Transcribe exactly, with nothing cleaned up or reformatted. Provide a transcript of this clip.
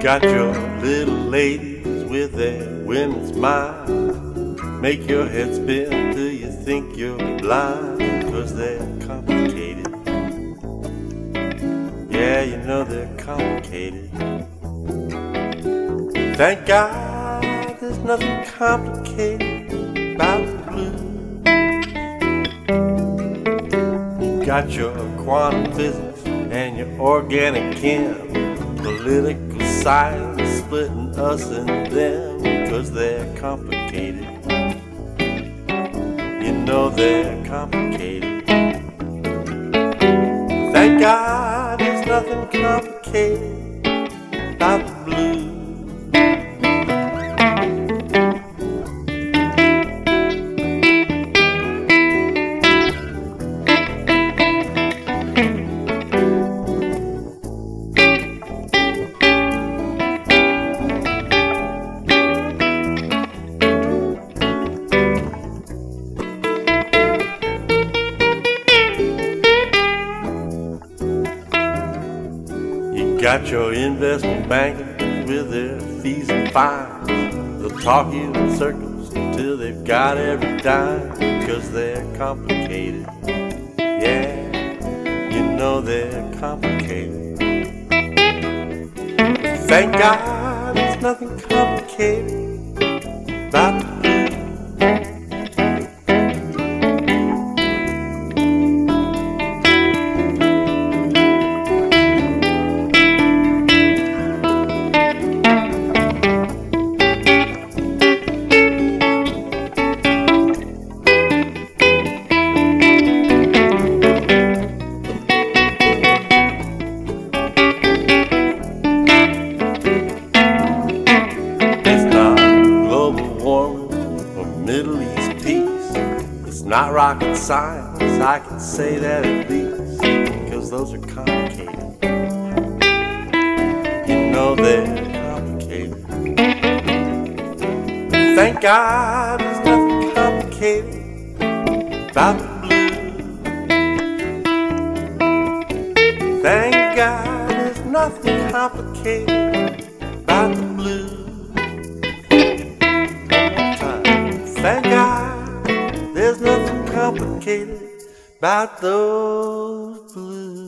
Got your little ladies with their women's mind, make your head spin till you think you're blind, 'cause they're complicated. Yeah, you know they're complicated. Thank God there's nothing complicated about the blues. You got your quantum physics and your organic chem, political science splitting us and them, 'cause they're complicated. You know they're complicated. Thank God there's nothing complicated about the blues. Got your investment bankers with their fees and fines. They'll talk you in circles till they've got every dime, 'cause they're complicated. Yeah, you know they're complicated. Thank God there's nothing complicated about the blues. Middle East peace, it's not rocket science, I can say that at least, 'cause those are complicated. You know they're complicated. Thank God there's nothing complicated about the blues. Thank God there's nothing complicated about the blues. Thank God there's nothing complicated about those blues.